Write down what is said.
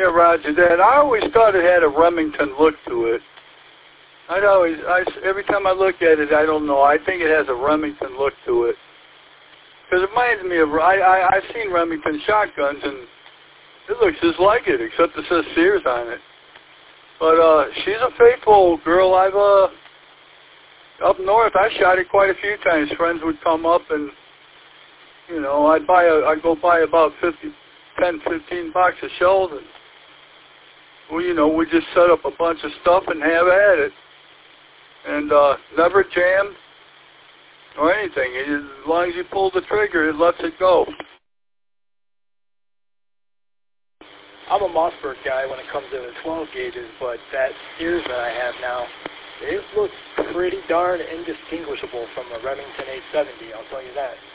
Yeah, Roger that. I always thought it had a Remington look to it. Every time I look at it, I don't know. I think it has a Remington look to it. Because it reminds me of, I've seen Remington shotguns, and it looks just like it, except it says Sears on it. But she's a faithful girl. Up north, I shot it quite a few times. Friends would come up, and you know, I'd go buy about 10, 15 box of shells, and well, you know, we just set up a bunch of stuff and have at it, and never jammed or anything. As long as you pull the trigger, it lets it go. I'm a Mossberg guy when it comes to the 12 gauges, but that Sears that I have now, it looks pretty darn indistinguishable from a Remington 870, I'll tell you that.